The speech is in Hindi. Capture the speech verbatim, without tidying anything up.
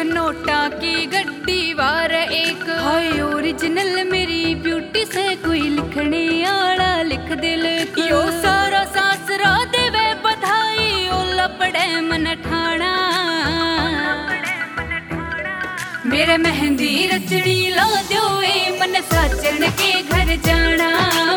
नोटा की गड्डी वार एक हाय ओरिजिनल मेरी ब्यूटी से कोई लिखने आला लिख दिल यो सारा सासरा देवे बधाई ओ लपड़े मन ठाणा मेरे मेहंदी रचनी ला दो ए मन साजन के घर जाना।